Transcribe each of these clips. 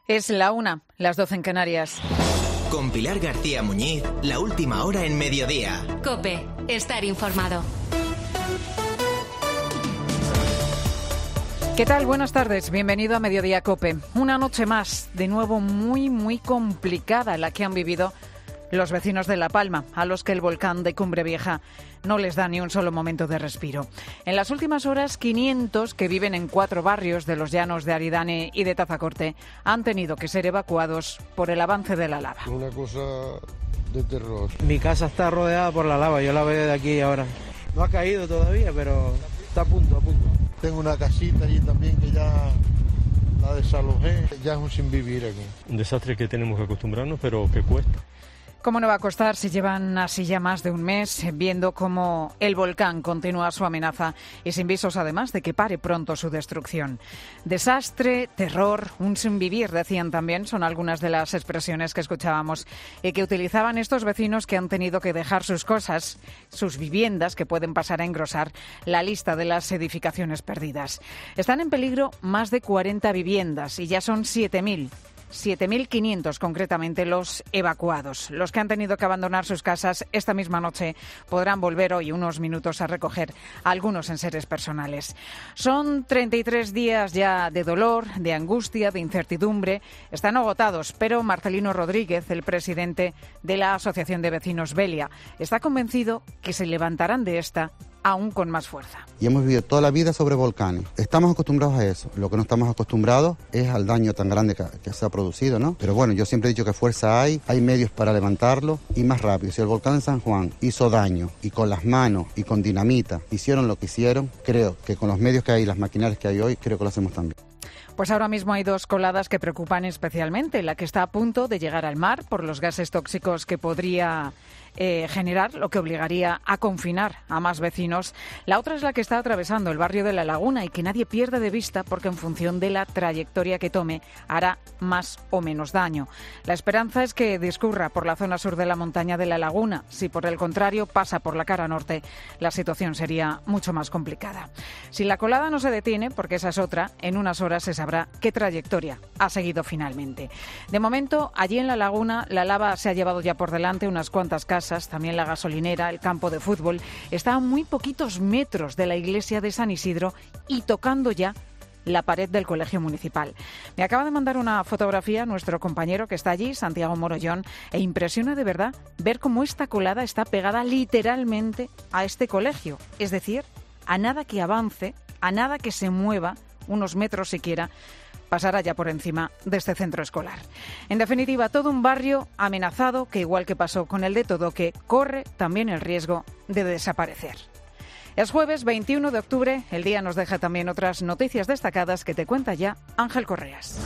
Es la 1, las 12 en Canarias. Con Pilar García Muñiz, la última hora en Mediodía. COPE, estar informado. ¿Qué tal? Buenas tardes, bienvenido a Mediodía COPE. Una noche más, de nuevo muy complicada la que han vivido los vecinos de La Palma, a los que el volcán de Cumbre Vieja no les da ni un solo momento de respiro. En las últimas horas, 500 que viven en 4 barrios de los llanos de Aridane y de Tazacorte han tenido que ser evacuados por el avance de la lava. Una cosa de terror. Mi casa está rodeada por la lava, yo la veo de aquí ahora. No ha caído todavía, pero está a punto. Tengo una casita allí también que ya la desalojé, ya es un sin vivir aquí. Un desastre que tenemos que acostumbrarnos, pero que cuesta. ¿Cómo no va a costar si llevan así ya más de un mes viendo cómo el volcán continúa su amenaza y sin visos además de que pare pronto su destrucción? Desastre, terror, un sinvivir, decían también, son algunas de las expresiones que escuchábamos y que utilizaban estos vecinos que han tenido que dejar sus cosas, sus viviendas, que pueden pasar a engrosar la lista de las edificaciones perdidas. Están en peligro más de 40 viviendas y ya son 7.500 concretamente los evacuados. Los que han tenido que abandonar sus casas esta misma noche podrán volver hoy unos minutos a recoger algunos enseres personales. Son 33 días ya de dolor, de angustia, de incertidumbre. Están agotados, pero Marcelino Rodríguez, el presidente de la Asociación de Vecinos Velia, está convencido que se levantarán de esta aún con más fuerza. Y hemos vivido toda la vida sobre volcanes. Estamos acostumbrados a eso. Lo que no estamos acostumbrados es al daño tan grande que se ha producido, ¿no? Pero bueno, yo siempre he dicho que fuerza hay medios para levantarlo y más rápido. Si el volcán de San Juan hizo daño y con las manos y con dinamita hicieron lo que hicieron, creo que con los medios que hay y las maquinarias que hay hoy, creo que lo hacemos también. Pues ahora mismo hay 2 coladas que preocupan especialmente. La que está a punto de llegar al mar por los gases tóxicos que podría generar, lo que obligaría a confinar a más vecinos. La otra es la que está atravesando el barrio de La Laguna y que nadie pierda de vista porque en función de la trayectoria que tome hará más o menos daño. La esperanza es que discurra por la zona sur de la montaña de La Laguna. Si por el contrario pasa por la cara norte, la situación sería mucho más complicada. Si la colada no se detiene, porque esa es otra, en unas horas se sabrá qué trayectoria ha seguido finalmente. De momento, allí en La Laguna, la lava se ha llevado ya por delante unas cuantas casas, también la gasolinera, el campo de fútbol. Está a muy poquitos metros de la iglesia de San Isidro y tocando ya la pared del colegio municipal. Me acaba de mandar una fotografía nuestro compañero que está allí, Santiago Morollón, e impresiona de verdad ver cómo esta colada está pegada literalmente a este colegio. Es decir, a nada que avance, a nada que se mueva, unos metros siquiera, pasará ya por encima de este centro escolar. En definitiva, todo un barrio amenazado que, igual que pasó con el de Todoque, corre también el riesgo de desaparecer. Es jueves 21 de octubre, el día nos deja también otras noticias destacadas que te cuenta ya Ángel Correas.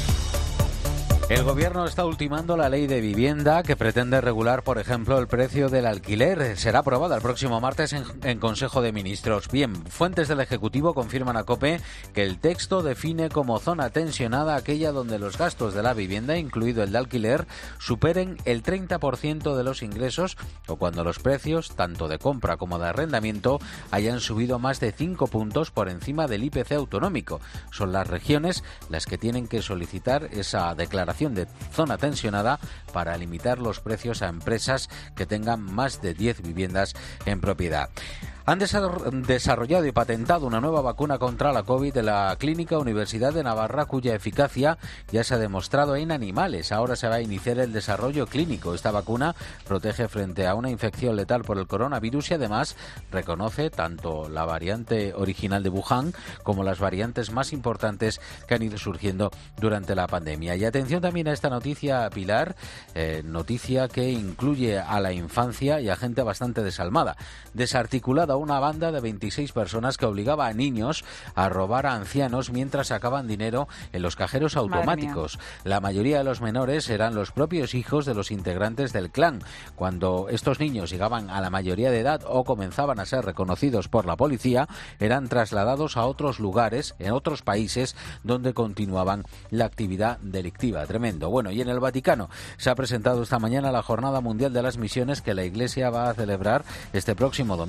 El Gobierno está ultimando la ley de vivienda que pretende regular, por ejemplo, el precio del alquiler. Será aprobada el próximo martes en Consejo de Ministros. Bien, fuentes del Ejecutivo confirman a COPE que el texto define como zona tensionada aquella donde los gastos de la vivienda, incluido el de alquiler, superen el 30% de los ingresos o cuando los precios, tanto de compra como de arrendamiento, hayan subido más de 5 puntos por encima del IPC autonómico. Son las regiones las que tienen que solicitar esa declaración de zona tensionada para limitar los precios a empresas que tengan más de 10 viviendas en propiedad. Han desarrollado y patentado una nueva vacuna contra la COVID de la Clínica Universidad de Navarra, cuya eficacia ya se ha demostrado en animales. Ahora se va a iniciar el desarrollo clínico. Esta vacuna protege frente a una infección letal por el coronavirus y además reconoce tanto la variante original de Wuhan como las variantes más importantes que han ido surgiendo durante la pandemia. Y atención también a esta noticia, Pilar, noticia que incluye a la infancia y a gente bastante desalmada. Desarticulada una banda de 26 personas que obligaba a niños a robar a ancianos mientras sacaban dinero en los cajeros automáticos. La mayoría de los menores eran los propios hijos de los integrantes del clan. Cuando estos niños llegaban a la mayoría de edad o comenzaban a ser reconocidos por la policía, eran trasladados a otros lugares, en otros países, donde continuaban la actividad delictiva. Tremendo. Bueno, y en el Vaticano se ha presentado esta mañana la Jornada Mundial de las Misiones que la Iglesia va a celebrar este próximo domingo, mientras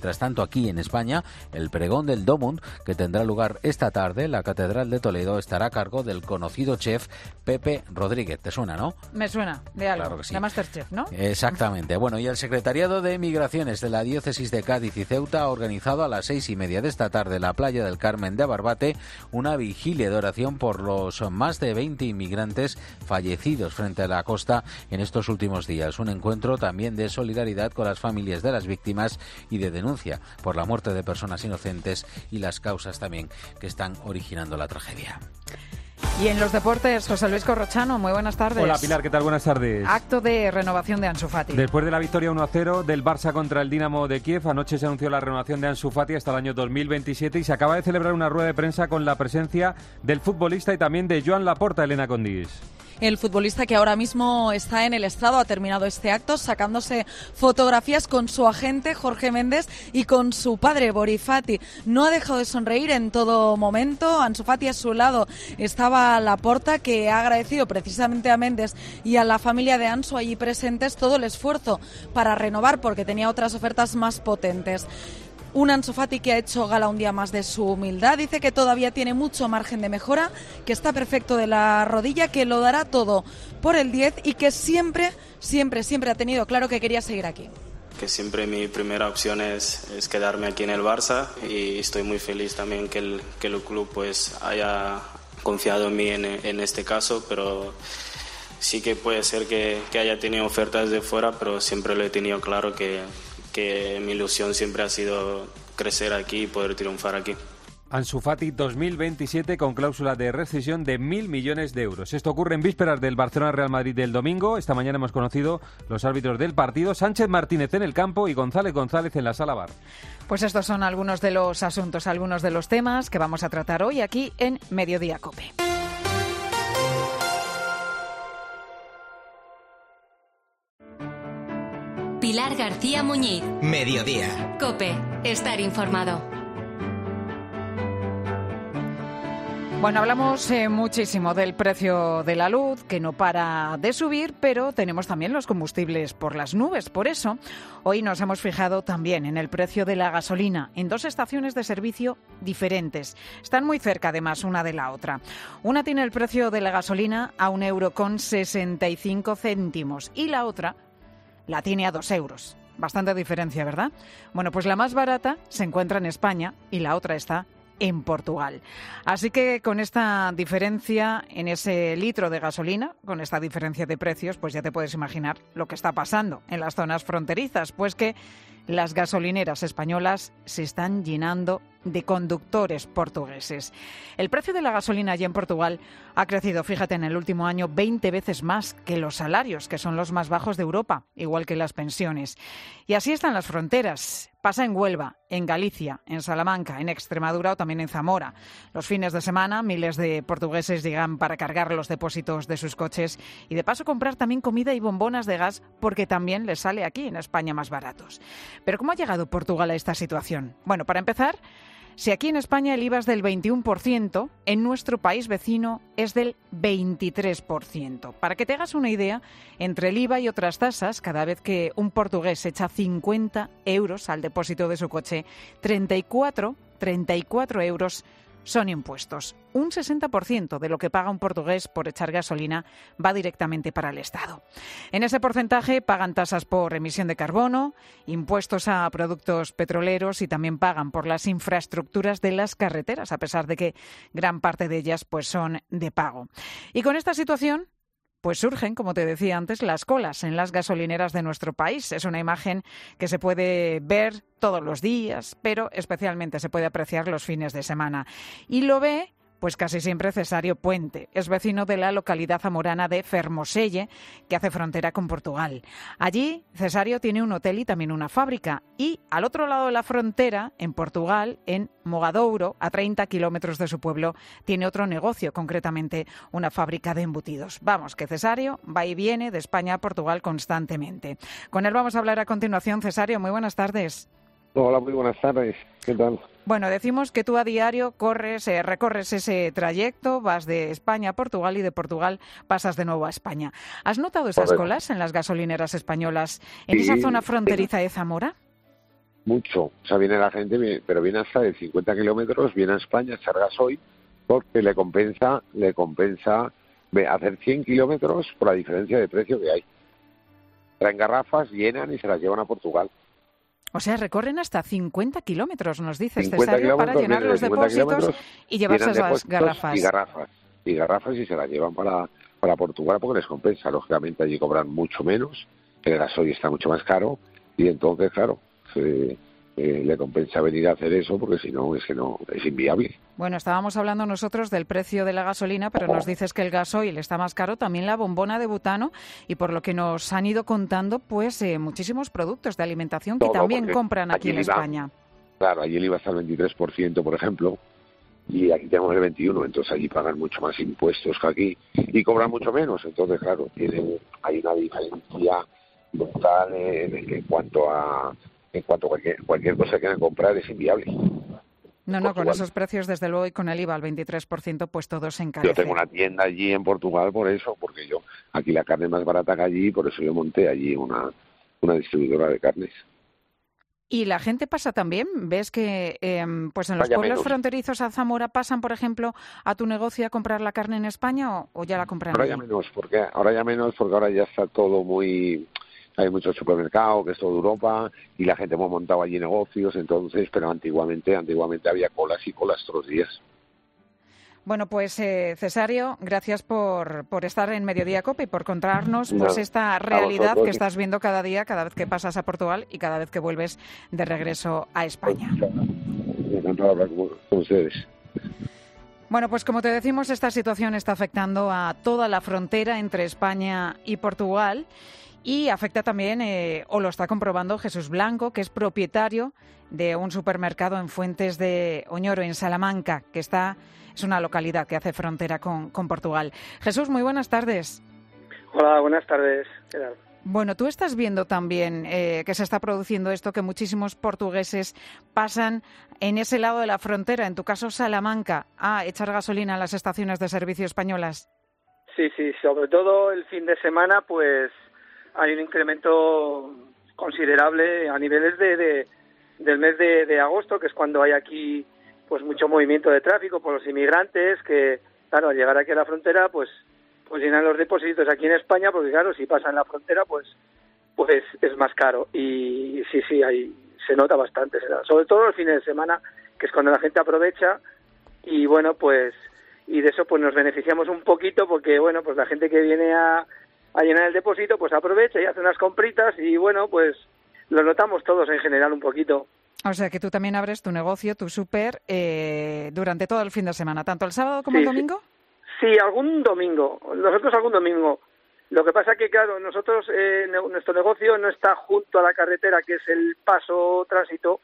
Mientras tanto, aquí en España, el pregón del Domund, que tendrá lugar esta tarde en la Catedral de Toledo, estará a cargo del conocido chef Pepe Rodríguez. ¿Te suena, no? Me suena, de algo. Claro que sí. De Masterchef, ¿no? Exactamente. Bueno, y el Secretariado de Migraciones de la Diócesis de Cádiz y Ceuta ha organizado a las 6:30 de esta tarde en la playa del Carmen de Barbate una vigilia de oración por los más de 20 inmigrantes fallecidos frente a la costa en estos últimos días. Un encuentro también de solidaridad con las familias de las víctimas y de denuncia por la muerte de personas inocentes y las causas también que están originando la tragedia. Y en los deportes, José Luis Corrochano, muy buenas tardes. Hola Pilar, ¿qué tal? Buenas tardes. Acto de renovación de Ansu Fati. Después de la victoria 1-0 del Barça contra el Dinamo de Kiev, anoche se anunció la renovación de Ansu Fati hasta el año 2027 y se acaba de celebrar una rueda de prensa con la presencia del futbolista y también de Joan Laporta, Elena Condis. El futbolista, que ahora mismo está en el estrado, ha terminado este acto sacándose fotografías con su agente Jorge Méndez y con su padre Boris Fati. No ha dejado de sonreír en todo momento. Ansu Fati a su lado estaba Laporta, que ha agradecido precisamente a Méndez y a la familia de Ansu allí presentes todo el esfuerzo para renovar, porque tenía otras ofertas más potentes. Un Ansu Fati que ha hecho gala un día más de su humildad. Dice que todavía tiene mucho margen de mejora, que está perfecto de la rodilla, que lo dará todo por el 10 y que siempre ha tenido claro que quería seguir aquí. Que siempre mi primera opción es quedarme aquí en el Barça, y estoy muy feliz también que el club pues haya confiado en mí en este caso, pero sí que puede ser que haya tenido ofertas de fuera, pero siempre lo he tenido claro que mi ilusión siempre ha sido crecer aquí y poder triunfar aquí. Ansu Fati 2027 con cláusula de rescisión de 1.000 millones de euros. Esto ocurre en vísperas del Barcelona-Real Madrid del domingo. Esta mañana hemos conocido los árbitros del partido. Sánchez Martínez en el campo y González en la sala VAR. Pues estos son algunos de los asuntos, algunos de los temas que vamos a tratar hoy aquí en Mediodía COPE. Pilar García Muñiz. Mediodía. COPE. Estar informado. Bueno, hablamos muchísimo del precio de la luz, que no para de subir, pero tenemos también los combustibles por las nubes. Por eso, hoy nos hemos fijado también en el precio de la gasolina, en dos estaciones de servicio diferentes. Están muy cerca, además, una de la otra. Una tiene el precio de la gasolina a 1,65 € y la otra la tiene a 2 euros. Bastante diferencia, ¿verdad? Bueno, pues la más barata se encuentra en España y la otra está en Portugal. Así que con esta diferencia en ese litro de gasolina, con esta diferencia de precios, pues ya te puedes imaginar lo que está pasando en las zonas fronterizas, pues que las gasolineras españolas se están llenando de conductores portugueses. El precio de la gasolina allí en Portugal ha crecido, fíjate, en el último año 20 veces más que los salarios, que son los más bajos de Europa, igual que las pensiones. Y así están las fronteras. Pasa en Huelva, en Galicia, en Salamanca, en Extremadura o también en Zamora. Los fines de semana, miles de portugueses llegan para cargar los depósitos de sus coches y de paso comprar también comida y bombonas de gas, porque también les sale aquí en España más baratos. Pero ¿cómo ha llegado Portugal a esta situación? Bueno, para empezar, si aquí en España el IVA es del 21%, en nuestro país vecino es del 23%. Para que te hagas una idea, entre el IVA y otras tasas, cada vez que un portugués echa 50 euros al depósito de su coche, 34 euros son impuestos. Un 60% de lo que paga un portugués por echar gasolina va directamente para el Estado. En ese porcentaje pagan tasas por emisión de carbono, impuestos a productos petroleros y también pagan por las infraestructuras de las carreteras, a pesar de que gran parte de ellas pues son de pago. Y con esta situación pues surgen, como te decía antes, las colas en las gasolineras de nuestro país. Es una imagen que se puede ver todos los días, pero especialmente se puede apreciar los fines de semana. Y lo ve pues casi siempre Cesario Puente. Es vecino de la localidad zamorana de Fermoselle, que hace frontera con Portugal. Allí, Cesario tiene un hotel y también una fábrica. Y al otro lado de la frontera, en Portugal, en Mogadouro, a 30 kilómetros de su pueblo, tiene otro negocio, concretamente una fábrica de embutidos. Vamos, que Cesario va y viene de España a Portugal constantemente. Con él vamos a hablar a continuación. Cesario, muy buenas tardes. Hola, muy buenas tardes. ¿Qué tal? Bueno, decimos que tú a diario recorres ese trayecto, vas de España a Portugal y de Portugal pasas de nuevo a España. ¿Has notado esas colas en las gasolineras españolas en esa zona fronteriza de Zamora? mucho. O sea, viene la gente, pero viene hasta de 50 kilómetros, viene a España a echar gasoil porque le compensa hacer 100 kilómetros por la diferencia de precio que hay. Traen garrafas, llenan y se las llevan a Portugal. O sea, recorren hasta 50 kilómetros, nos dices, 50 Cesario, para kilómetros, llenar los depósitos y llevarse las garrafas. Y garrafas y se las llevan para Portugal porque les compensa. Lógicamente allí cobran mucho menos, el gasoil está mucho más caro y entonces, claro, le compensa venir a hacer eso porque si no, es inviable. Bueno, estábamos hablando nosotros del precio de la gasolina, pero nos dices que el gasoil está más caro, también la bombona de butano y por lo que nos han ido contando, pues muchísimos productos de alimentación que también compran aquí en España. Claro, allí el IVA está al 23%, por ejemplo, y aquí tenemos el 21%, entonces allí pagan mucho más impuestos que aquí y cobran mucho menos, entonces, claro, hay una diferencia brutal en cuanto a cualquier cosa que quieran comprar es inviable. No, con esos precios, desde luego, y con el IVA al 23%, pues todo se encarece. Yo tengo una tienda allí en Portugal por eso, porque yo aquí la carne es más barata que allí, por eso yo monté allí una distribuidora de carnes. Y la gente pasa también, ves que pues en los pueblos fronterizos a Zamora pasan, por ejemplo, a tu negocio a comprar la carne en España o ya la compran ahora allí? Ahora ya menos porque ahora ya está todo muy... Hay muchos supermercados, que es todo Europa, y la gente hemos montado allí negocios, entonces, pero antiguamente había colas y colas todos los días. Bueno, pues Cesario, gracias por estar en Mediodía COPE y por contarnos pues esta realidad que estás viendo cada día, cada vez que pasas a Portugal y cada vez que vuelves de regreso a España. Me encanta hablar con ustedes. Bueno, pues como te decimos, esta situación está afectando a toda la frontera entre España y Portugal. Y afecta también, o lo está comprobando Jesús Blanco, que es propietario de un supermercado en Fuentes de Oñoro, en Salamanca, que es una localidad que hace frontera con Portugal. Jesús, muy buenas tardes. Hola, buenas tardes. ¿Qué tal? Bueno, tú estás viendo también que se está produciendo esto, que muchísimos portugueses pasan en ese lado de la frontera, en tu caso Salamanca, a echar gasolina en las estaciones de servicio españolas. Sí, sobre todo el fin de semana, pues hay un incremento considerable a niveles del mes de agosto, que es cuando hay aquí pues mucho movimiento de tráfico por los inmigrantes, que claro, al llegar aquí a la frontera pues llenan los depósitos aquí en España, porque claro, si pasan la frontera pues es más caro. Y sí, ahí se nota bastante, sobre todo el fin de semana, que es cuando la gente aprovecha y bueno, pues y de eso pues nos beneficiamos un poquito, porque bueno, pues la gente que viene a llenar el depósito, pues aprovecha y hace unas compritas y bueno, pues lo notamos todos en general un poquito. O sea que tú también abres tu negocio, tu súper, durante todo el fin de semana, tanto el sábado como el domingo. Sí, algún domingo, nosotros algún domingo. Lo que pasa que, claro, nosotros, nuestro negocio no está junto a la carretera, que es el paso tránsito,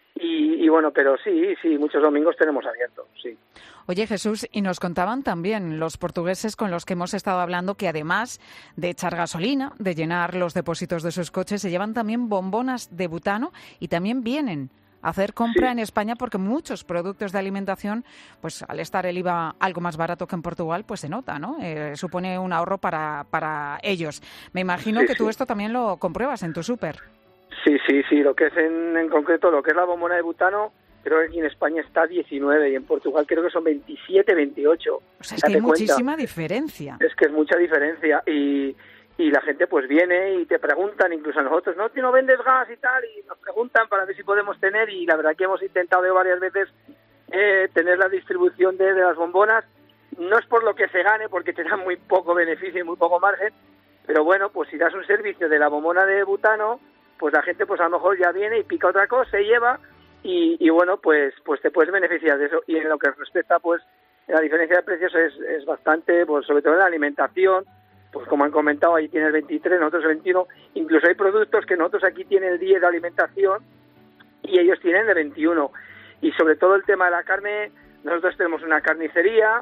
y bueno, pero sí, muchos domingos tenemos abierto, sí. Oye, Jesús, y nos contaban también los portugueses con los que hemos estado hablando que además de echar gasolina, de llenar los depósitos de sus coches, se llevan también bombonas de butano y también vienen a hacer compra en España porque muchos productos de alimentación, pues al estar el IVA algo más barato que en Portugal, pues se nota, ¿no? Supone un ahorro para ellos. Me imagino que tú esto también lo compruebas en tu súper. Sí, lo que es en concreto, lo que es la bombona de butano, creo que aquí en España está 19 y en Portugal creo que son 27, 28. O sea, es que hay muchísima diferencia. Es que es mucha diferencia y la gente pues viene y te preguntan, incluso a nosotros, ¿no vendes gas y tal? Y nos preguntan para ver si podemos tener, y la verdad que hemos intentado varias veces tener la distribución de las bombonas. No es por lo que se gane, porque te dan muy poco beneficio y muy poco margen, pero bueno, pues si das un servicio de la bombona de butano, pues la gente pues a lo mejor ya viene y pica otra cosa, se lleva y bueno, pues te puedes beneficiar de eso. Y en lo que respecta pues la diferencia de precios es bastante, pues sobre todo en la alimentación, pues como han comentado, ahí tiene el 23, nosotros el 21, incluso hay productos que nosotros aquí tienen el 10 de alimentación y ellos tienen el 21. Y sobre todo el tema de la carne, nosotros tenemos una carnicería,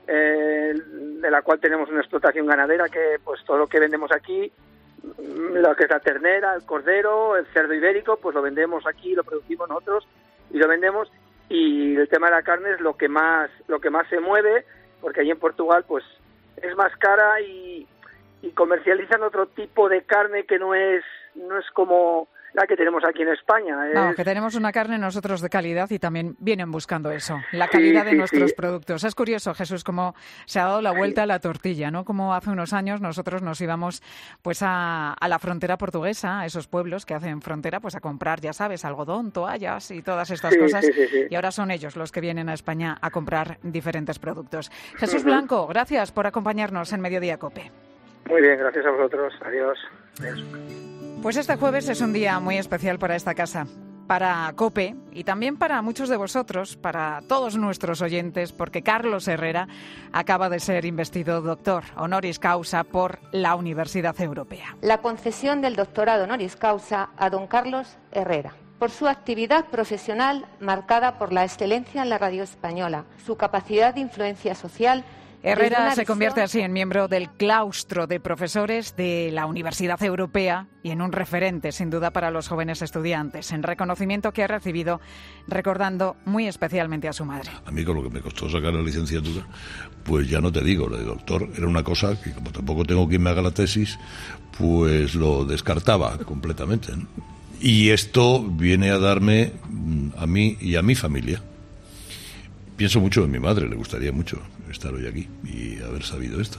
de la cual tenemos una explotación ganadera, que pues todo lo que vendemos aquí, lo que es la ternera, el cordero, el cerdo ibérico, pues lo vendemos aquí, lo producimos nosotros y lo vendemos. Y el tema de la carne es lo que más se mueve, porque allí en Portugal pues es más cara y comercializan otro tipo de carne que no es como la que tenemos aquí en España. No, que tenemos una carne nosotros de calidad y también vienen buscando eso, la calidad de nuestros productos. Es curioso, Jesús, cómo se ha dado la vuelta a la tortilla, ¿no? Como hace unos años nosotros nos íbamos pues a la frontera portuguesa, a esos pueblos que hacen frontera, pues a comprar, ya sabes, algodón, toallas y todas estas cosas. Y ahora son ellos los que vienen a España a comprar diferentes productos. Jesús Blanco, gracias por acompañarnos en Mediodía COPE. Muy bien, gracias a vosotros. Adiós. Pues este jueves es un día muy especial para esta casa, para COPE y también para muchos de vosotros, para todos nuestros oyentes, porque Carlos Herrera acaba de ser investido doctor honoris causa por la Universidad Europea. La concesión del doctorado honoris causa a don Carlos Herrera, por su actividad profesional marcada por la excelencia en la radio española, su capacidad de influencia social. Herrera se convierte así en miembro del claustro de profesores de la Universidad Europea y en un referente, sin duda, para los jóvenes estudiantes, en reconocimiento que ha recibido recordando muy especialmente a su madre. A mí, con lo que me costó sacar la licenciatura, pues ya no te digo, lo de doctor era una cosa que, como tampoco tengo quien me haga la tesis, pues lo descartaba completamente, ¿no? Y esto viene a darme a mí y a mi familia. Pienso mucho en mi madre, le gustaría mucho estar hoy aquí y haber sabido esto.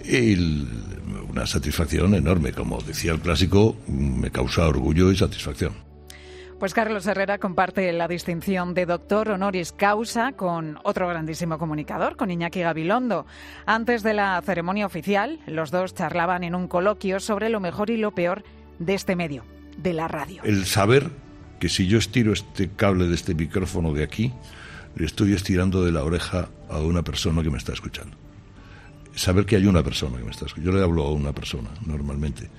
Y una satisfacción enorme, como decía el clásico, me causa orgullo y satisfacción. Pues Carlos Herrera comparte la distinción de doctor honoris causa con otro grandísimo comunicador, con Iñaki Gabilondo. Antes de la ceremonia oficial, los dos charlaban en un coloquio sobre lo mejor y lo peor de este medio, de la radio. El saber que si yo estiro este cable de este micrófono de aquí, le estoy estirando de la oreja a una persona que me está escuchando. Saber que hay una persona que me está escuchando. Yo le hablo a una persona, normalmente.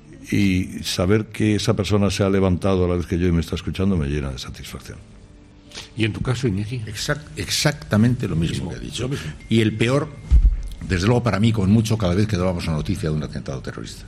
Y saber que esa persona se ha levantado a la vez que yo y me está escuchando me llena de satisfacción. ¿Y en tu caso, Iñaki? Exactamente lo mismo que ha dicho. Y el peor, desde luego para mí, con mucho, cada vez que dábamos una noticia de un atentado terrorista.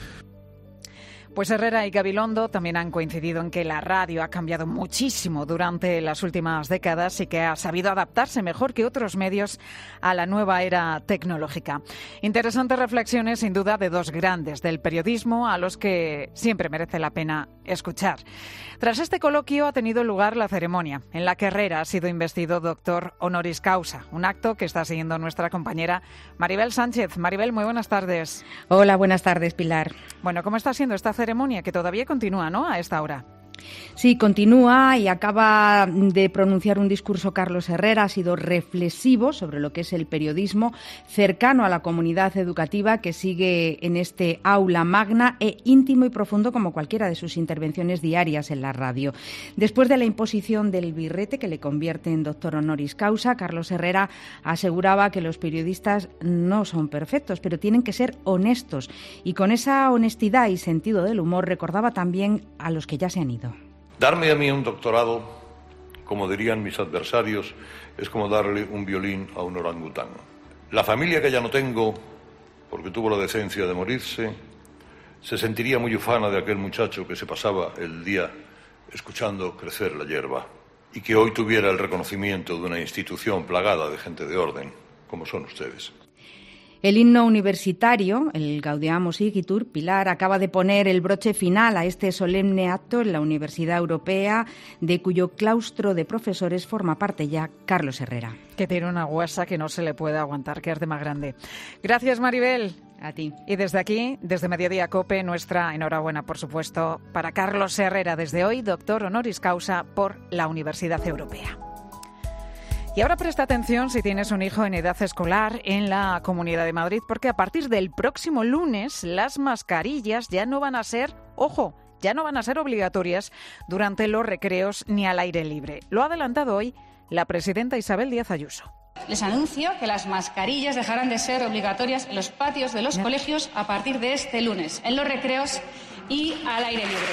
Pues Herrera y Gabilondo también han coincidido en que la radio ha cambiado muchísimo durante las últimas décadas y que ha sabido adaptarse mejor que otros medios a la nueva era tecnológica. Interesantes reflexiones, sin duda, de dos grandes del periodismo a los que siempre merece la pena escuchar. Tras este coloquio ha tenido lugar la ceremonia en la que Herrera ha sido investido doctor honoris causa, un acto que está siguiendo nuestra compañera Maribel Sánchez. Maribel, muy buenas tardes. Hola, buenas tardes, Pilar. Bueno, ¿cómo está siendo esta ceremonia que todavía continúa, ¿no?, a esta hora? Sí, continúa y acaba de pronunciar un discurso Carlos Herrera. Ha sido reflexivo sobre lo que es el periodismo, cercano a la comunidad educativa que sigue en este aula magna e íntimo y profundo como cualquiera de sus intervenciones diarias en la radio. Después de la imposición del birrete que le convierte en doctor honoris causa, Carlos Herrera aseguraba que los periodistas no son perfectos, pero tienen que ser honestos. Y con esa honestidad y sentido del humor recordaba también a los que ya se han ido. Darme a mí un doctorado, como dirían mis adversarios, es como darle un violín a un orangután. La familia que ya no tengo, porque tuvo la decencia de morirse, se sentiría muy ufana de aquel muchacho que se pasaba el día escuchando crecer la hierba y que hoy tuviera el reconocimiento de una institución plagada de gente de orden, como son ustedes. El himno universitario, el Gaudeamus Igitur, Pilar, acaba de poner el broche final a este solemne acto en la Universidad Europea, de cuyo claustro de profesores forma parte ya Carlos Herrera. Que tiene una guasa que no se le puede aguantar, que es de más grande. Gracias, Maribel. A ti. Y desde aquí, desde Mediodía COPE, nuestra enhorabuena, por supuesto, para Carlos Herrera, desde hoy, doctor honoris causa por la Universidad Europea. Y ahora presta atención si tienes un hijo en edad escolar en la Comunidad de Madrid, porque a partir del próximo lunes las mascarillas ya no van a ser, ojo, ya no van a ser obligatorias durante los recreos ni al aire libre. Lo ha adelantado hoy la presidenta Isabel Díaz Ayuso. Les anuncio que las mascarillas dejarán de ser obligatorias en los patios de los colegios a partir de este lunes, en los recreos y al aire libre.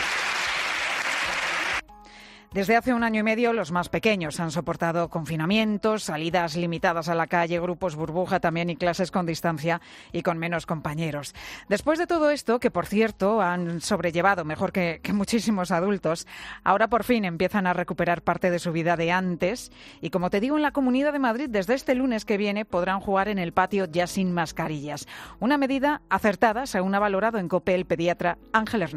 Desde hace 1 año y medio, los más pequeños han soportado confinamientos, salidas limitadas a la calle, grupos burbuja también y clases con distancia y con menos compañeros. Después de todo esto, que por cierto han sobrellevado mejor que muchísimos adultos, ahora por fin empiezan a recuperar parte de su vida de antes y, como te digo, en la Comunidad de Madrid desde este lunes que viene podrán jugar en el patio ya sin mascarillas. Una medida acertada, según ha valorado en COPE el pediatra Ángel Hernández.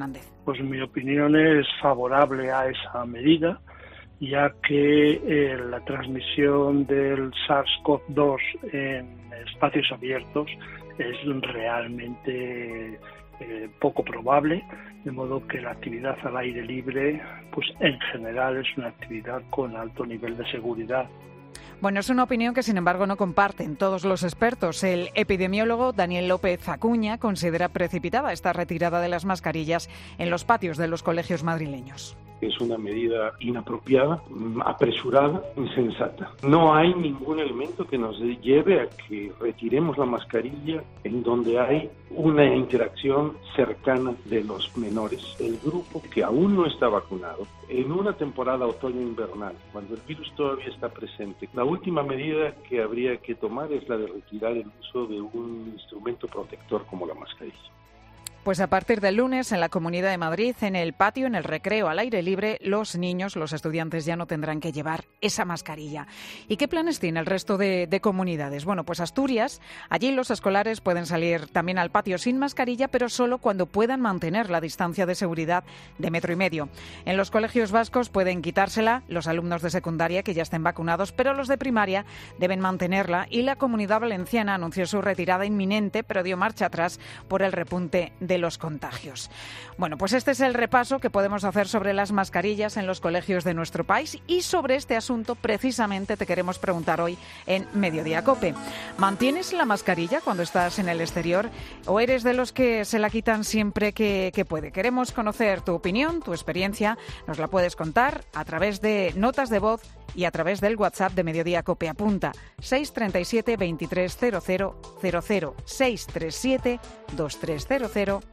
Pues mi opinión es favorable a esa medida, ya que la transmisión del SARS-CoV-2 en espacios abiertos es realmente poco probable, de modo que la actividad al aire libre, pues en general es una actividad con alto nivel de seguridad. Bueno, es una opinión que, sin embargo, no comparten todos los expertos. El epidemiólogo Daniel López Acuña considera precipitada esta retirada de las mascarillas en los patios de los colegios madrileños. Es una medida inapropiada, apresurada, insensata. No hay ningún elemento que nos lleve a que retiremos la mascarilla en donde hay una interacción cercana de los menores. El grupo que aún no está vacunado, en una temporada otoño-invernal, cuando el virus todavía está presente, la última medida que habría que tomar es la de retirar el uso de un instrumento protector como la mascarilla. Pues a partir del lunes, en la Comunidad de Madrid, en el patio, en el recreo, al aire libre, los niños, los estudiantes ya no tendrán que llevar esa mascarilla. ¿Y qué planes tiene el resto de comunidades? Bueno, pues Asturias, allí los escolares pueden salir también al patio sin mascarilla, pero solo cuando puedan mantener la distancia de seguridad de 1,5 metros. En los colegios vascos pueden quitársela los alumnos de secundaria que ya estén vacunados, pero los de primaria deben mantenerla, y la Comunidad Valenciana anunció su retirada inminente, pero dio marcha atrás por el repunte de los contagios. Bueno, pues este es el repaso que podemos hacer sobre las mascarillas en los colegios de nuestro país, y sobre este asunto precisamente te queremos preguntar hoy en Mediodía COPE. ¿Mantienes la mascarilla cuando estás en el exterior o eres de los que se la quitan siempre que puede? Queremos conocer tu opinión, tu experiencia. Nos la puedes contar a través de notas de voz y a través del WhatsApp de Mediodía COPE. Apunta 637 230000 637 230000.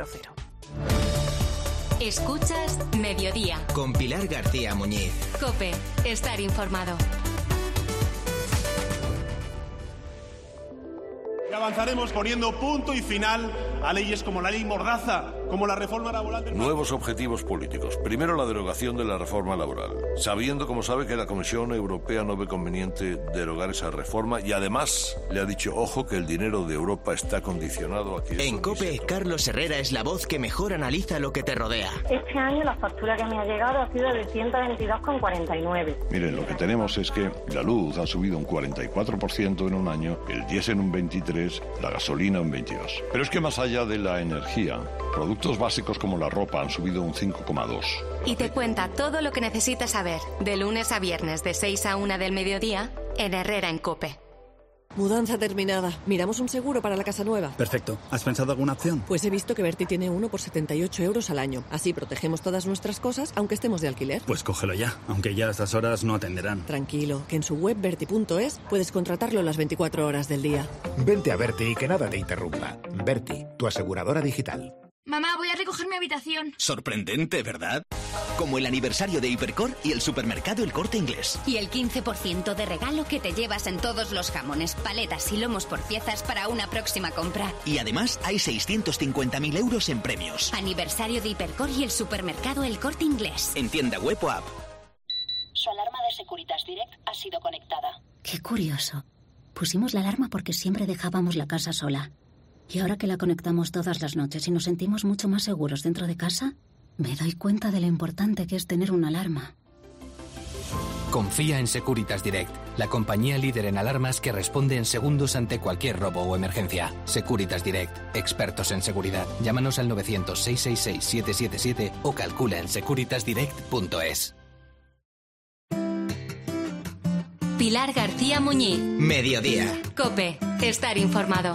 Escuchas Mediodía. Con Pilar García Muñiz. COPE. Estar informado. Y avanzaremos poniendo punto y final a leyes como la ley Mordaza, como la reforma laboral. Nuevos objetivos políticos. Primero, la derogación de la reforma laboral. Sabiendo, como sabe, que la Comisión Europea no ve conveniente derogar esa reforma, y además le ha dicho, ojo, que el dinero de Europa está condicionado a que... En COPE, Carlos Herrera es la voz que mejor analiza lo que te rodea. Este año la factura que me ha llegado ha sido de 122,49. Miren, lo que tenemos es que la luz ha subido un 44% en un año, el diésel un 23%, la gasolina un 22%. Pero es que más allá de la energía, productos básicos como la ropa han subido un 5,2%. Y te cuenta todo lo que necesitas saber, de lunes a viernes de 6 a 1 del mediodía, en Herrera en COPE. Mudanza terminada. Miramos un seguro para la casa nueva. Perfecto. ¿Has pensado alguna opción? Pues he visto que Berti tiene uno por 78 euros al año. Así protegemos todas nuestras cosas, aunque estemos de alquiler. Pues cógelo ya, aunque ya a estas horas no atenderán. Tranquilo, que en su web berti.es puedes contratarlo las 24 horas del día. Vente a Berti y que nada te interrumpa. Berti, tu aseguradora digital. Mamá, voy a recoger mi habitación. Sorprendente, ¿verdad? Como el aniversario de Hipercor y el supermercado El Corte Inglés. Y el 15% de regalo que te llevas en todos los jamones, paletas y lomos por piezas para una próxima compra. Y además hay 650.000 euros en premios. Aniversario de Hipercor y el supermercado El Corte Inglés. En tienda web o app. Su alarma de Securitas Direct ha sido conectada. Qué curioso. Pusimos la alarma porque siempre dejábamos la casa sola. Y ahora que la conectamos todas las noches y nos sentimos mucho más seguros dentro de casa, me doy cuenta de lo importante que es tener una alarma. Confía en Securitas Direct, la compañía líder en alarmas que responde en segundos ante cualquier robo o emergencia. Securitas Direct, expertos en seguridad. Llámanos al 900-666-777 o calcula en securitasdirect.es. Pilar García Muñiz. Mediodía. COPE. Estar informado.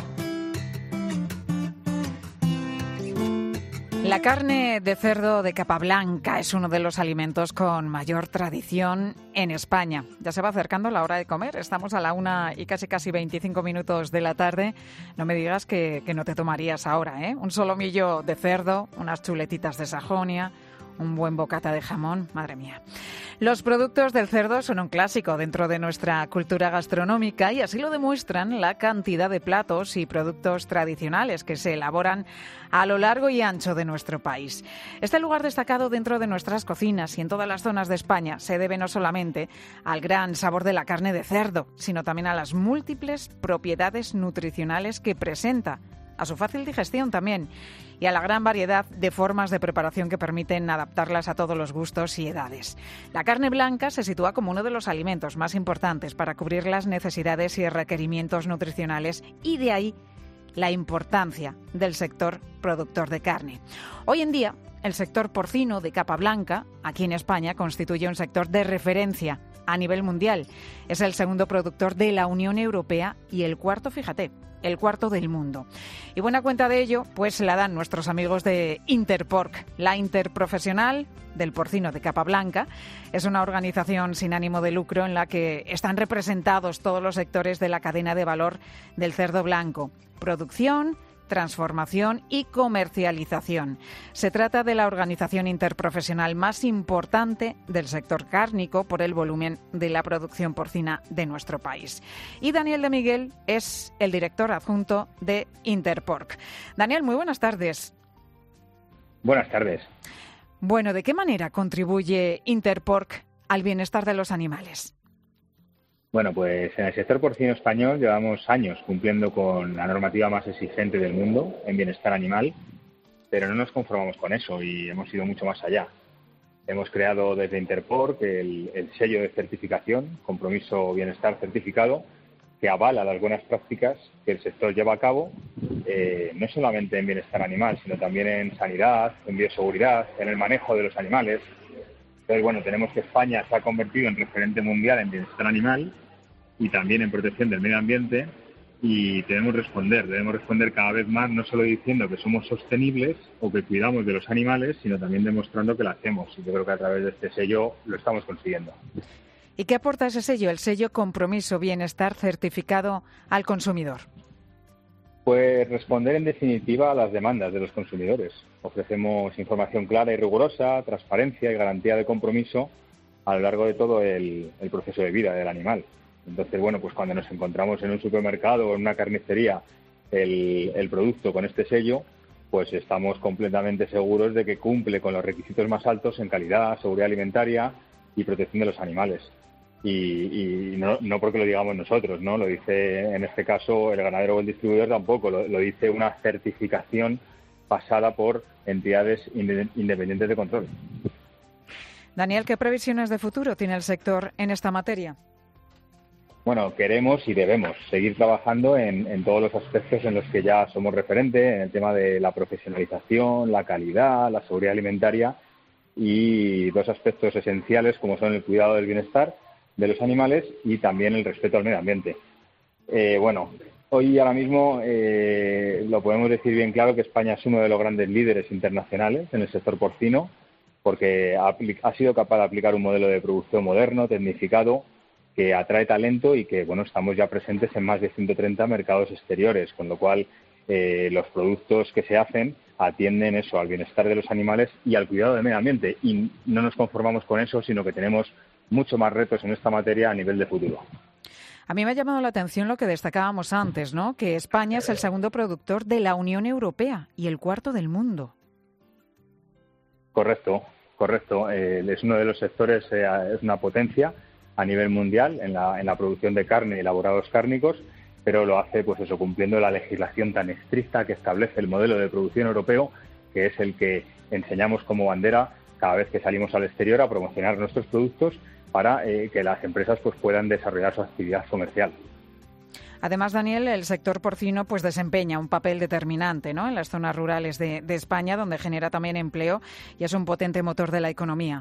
La carne de cerdo de capa blanca es uno de los alimentos con mayor tradición en España. Ya se va acercando la hora de comer. Estamos a la 1 y casi 25 minutos de la tarde. No me digas que no te tomarías ahora, ¿eh? Un solomillo de cerdo, unas chuletitas de Sajonia, un buen bocata de jamón, madre mía. Los productos del cerdo son un clásico dentro de nuestra cultura gastronómica, y así lo demuestran la cantidad de platos y productos tradicionales que se elaboran a lo largo y ancho de nuestro país. Este lugar destacado dentro de nuestras cocinas y en todas las zonas de España se debe no solamente al gran sabor de la carne de cerdo, sino también a las múltiples propiedades nutricionales que presenta. a su fácil digestión también y a la gran variedad de formas de preparación que permiten adaptarlas a todos los gustos y edades. La carne blanca se sitúa como uno de los alimentos más importantes para cubrir las necesidades y requerimientos nutricionales y de ahí la importancia del sector productor de carne. Hoy en día, el sector porcino de capa blanca, aquí en España, constituye un sector de referencia a nivel mundial. Es el segundo productor de la Unión Europea y el cuarto, fíjate, el cuarto del mundo. Y buena cuenta de ello, pues se la dan nuestros amigos de Interpork, la interprofesional del porcino de capa blanca. Es una organización sin ánimo de lucro en la que están representados todos los sectores de la cadena de valor del cerdo blanco: producción, transformación y comercialización. Se trata de la organización interprofesional más importante del sector cárnico por el volumen de la producción porcina de nuestro país. Y Daniel de Miguel es el director adjunto de Interpork. Daniel, muy buenas tardes. Buenas tardes. Bueno, ¿de qué manera contribuye Interpork al bienestar de los animales? Bueno, pues en el sector porcino español llevamos años cumpliendo con la normativa más exigente del mundo en bienestar animal, pero no nos conformamos con eso y hemos ido mucho más allá. Hemos creado desde Interpork el sello de certificación, Compromiso Bienestar Certificado, que avala las buenas prácticas que el sector lleva a cabo, no solamente en bienestar animal, sino también en sanidad, en bioseguridad, en el manejo de los animales. Entonces, bueno, tenemos que España se ha convertido en referente mundial en bienestar animal y también en protección del medio ambiente, y debemos responder cada vez más, no solo diciendo que somos sostenibles o que cuidamos de los animales, sino también demostrando que lo hacemos. Y yo creo que a través de este sello lo estamos consiguiendo. ¿Y qué aporta ese sello, el sello Compromiso Bienestar Certificado, al consumidor? Pues responder en definitiva a las demandas de los consumidores. Ofrecemos información clara y rigurosa, transparencia y garantía de compromiso a lo largo de todo el proceso de vida del animal. Entonces, bueno, pues cuando nos encontramos en un supermercado o en una carnicería el producto con este sello, pues estamos completamente seguros de que cumple con los requisitos más altos en calidad, seguridad alimentaria y protección de los animales. Y no porque lo digamos nosotros, ¿no? Lo dice en este caso el ganadero o el distribuidor tampoco, lo dice una certificación pasada por entidades independientes de control. Daniel, ¿qué previsiones de futuro tiene el sector en esta materia? Bueno, queremos y debemos seguir trabajando en todos los aspectos en los que ya somos referentes, en el tema de la profesionalización, la calidad, la seguridad alimentaria y dos aspectos esenciales como son el cuidado del bienestar de los animales y también el respeto al medio ambiente. Bueno, hoy ahora mismo lo podemos decir bien claro que España es uno de los grandes líderes internacionales en el sector porcino porque ha sido capaz de aplicar un modelo de producción moderno, tecnificado, que atrae talento y que, bueno, estamos ya presentes en más de 130 mercados exteriores, con lo cual los productos que se hacen atienden eso, al bienestar de los animales y al cuidado del medio ambiente. Y no nos conformamos con eso, sino que tenemos mucho más retos en esta materia a nivel de futuro. A mí me ha llamado la atención lo que destacábamos antes, ¿no? Que España es el segundo productor de la Unión Europea y el cuarto del mundo. Correcto. Es uno de los sectores, es una potencia a nivel mundial en la producción de carne y elaborados cárnicos, pero lo hace pues eso, cumpliendo la legislación tan estricta que establece el modelo de producción europeo, que es el que enseñamos como bandera cada vez que salimos al exterior a promocionar nuestros productos para que las empresas pues puedan desarrollar su actividad comercial. Además, Daniel, el sector porcino pues desempeña un papel determinante, ¿no?, en las zonas rurales de España, donde genera también empleo y es un potente motor de la economía.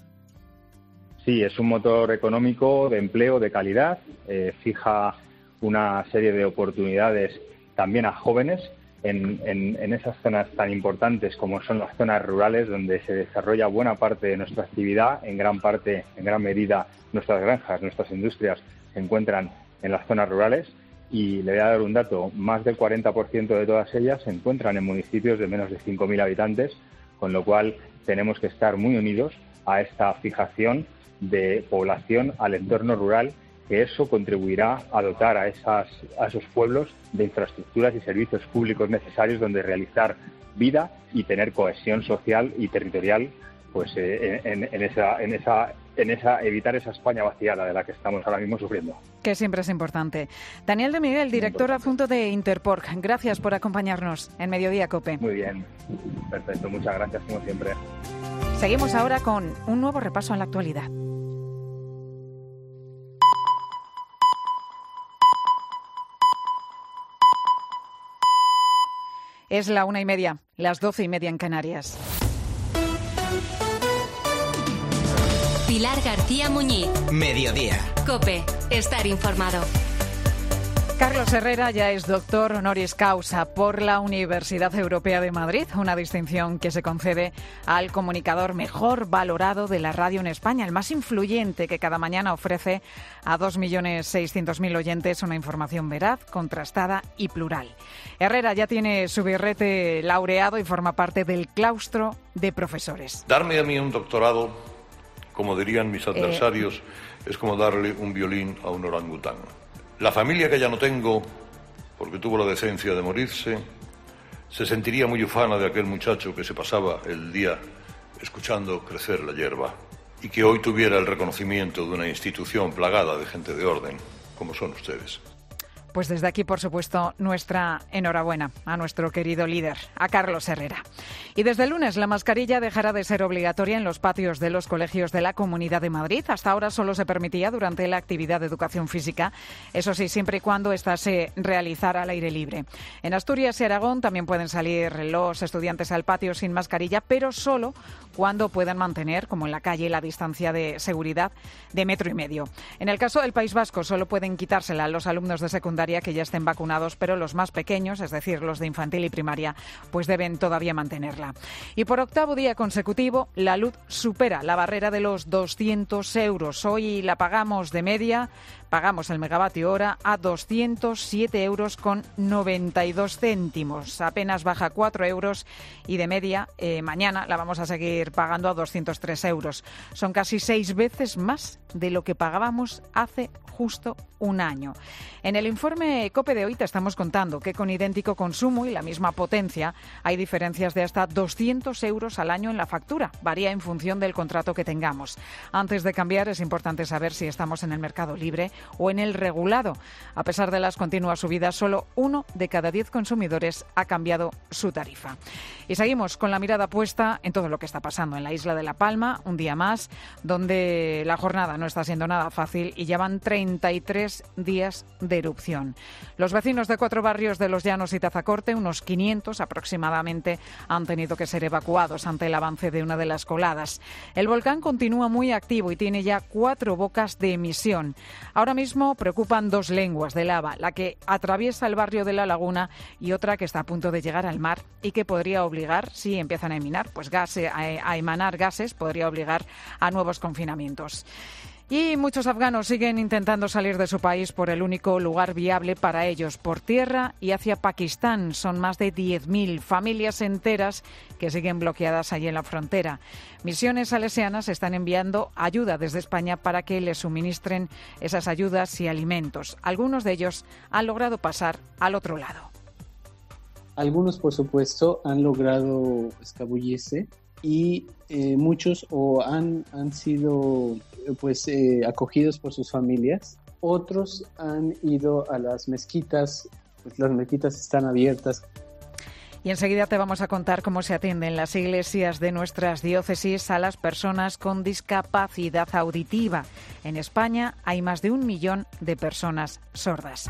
Sí, es un motor económico de empleo de calidad, fija una serie de oportunidades también a jóvenes en esas zonas tan importantes como son las zonas rurales, donde se desarrolla buena parte de nuestra actividad, en gran medida nuestras granjas, nuestras industrias se encuentran en las zonas rurales. Y le voy a dar un dato, más del 40% de todas ellas se encuentran en municipios de menos de 5.000 habitantes, con lo cual tenemos que estar muy unidos a esta fijación de población al entorno rural, que eso contribuirá a dotar a esos pueblos de infraestructuras y servicios públicos necesarios donde realizar vida y tener cohesión social y territorial pues en esa evitar esa España vaciada de la que estamos ahora mismo sufriendo. Que siempre es importante. Daniel de Miguel, director adjunto de Interporc, gracias por acompañarnos en Mediodía COPE. Muy bien, perfecto, muchas gracias como siempre. Seguimos ahora con un nuevo repaso a la actualidad. Es la 1:30, las 12:30 en Canarias. Pilar García Muñiz. Mediodía. COPE. Estar informado. Carlos Herrera ya es doctor honoris causa por la Universidad Europea de Madrid, una distinción que se concede al comunicador mejor valorado de la radio en España, el más influyente, que cada mañana ofrece a 2.600.000 oyentes una información veraz, contrastada y plural. Herrera ya tiene su birrete laureado y forma parte del claustro de profesores. Darme a mí un doctorado, como dirían mis adversarios, es como darle un violín a un orangután. La familia que ya no tengo, porque tuvo la decencia de morirse, se sentiría muy ufana de aquel muchacho que se pasaba el día escuchando crecer la hierba y que hoy tuviera el reconocimiento de una institución plagada de gente de orden, como son ustedes. Pues desde aquí, por supuesto, nuestra enhorabuena a nuestro querido líder, a Carlos Herrera. Y desde el lunes la mascarilla dejará de ser obligatoria en los patios de los colegios de la Comunidad de Madrid. Hasta ahora solo se permitía durante la actividad de educación física, eso sí, siempre y cuando ésta se realizara al aire libre. En Asturias y Aragón también pueden salir los estudiantes al patio sin mascarilla, pero solo cuando puedan mantener, como en la calle, la distancia de seguridad de 1,5 metros. En el caso del País Vasco solo pueden quitársela los alumnos de secundaria que ya estén vacunados, pero los más pequeños, es decir, los de infantil y primaria, pues deben todavía mantenerla. Y por 8º día consecutivo, la luz supera la barrera de los 200 euros. Hoy la pagamos de media, pagamos el megavatio hora a 207,92 euros. Apenas baja 4 euros y de media mañana la vamos a seguir pagando a 203 euros. Son casi 6 veces más de lo que pagábamos hace justo un año. En el informe COPE de hoy te estamos contando que con idéntico consumo y la misma potencia hay diferencias de hasta 200 euros al año en la factura. Varía en función del contrato que tengamos. Antes de cambiar es importante saber si estamos en el mercado libre o en el regulado. A pesar de las continuas subidas, solo 1 de cada 10 consumidores ha cambiado su tarifa. Y seguimos con la mirada puesta en todo lo que está pasando en la isla de La Palma, un día más, donde la jornada no está siendo nada fácil y llevan 33 días de erupción. Los vecinos de 4 barrios de Los Llanos y Tazacorte, unos 500 aproximadamente, han tenido que ser evacuados ante el avance de una de las coladas. El volcán continúa muy activo y tiene ya 4 bocas de emisión. Ahora mismo preocupan 2 lenguas de lava, la que atraviesa el barrio de La Laguna y otra que está a punto de llegar al mar y que podría obligar, si empiezan a eminar, pues a emanar gases, podría obligar a nuevos confinamientos. Y muchos afganos siguen intentando salir de su país por el único lugar viable para ellos, por tierra y hacia Pakistán. Son más de 10.000 familias enteras que siguen bloqueadas allí en la frontera. Misiones salesianas están enviando ayuda desde España para que les suministren esas ayudas y alimentos. Algunos de ellos han logrado pasar al otro lado. Algunos, por supuesto, han logrado escabullirse y muchos han sido acogidos por sus familias. Otros han ido a las mezquitas, pues las mezquitas están abiertas. Y enseguida te vamos a contar cómo se atienden las iglesias de nuestras diócesis a las personas con discapacidad auditiva. En España hay más de 1 millón de personas sordas.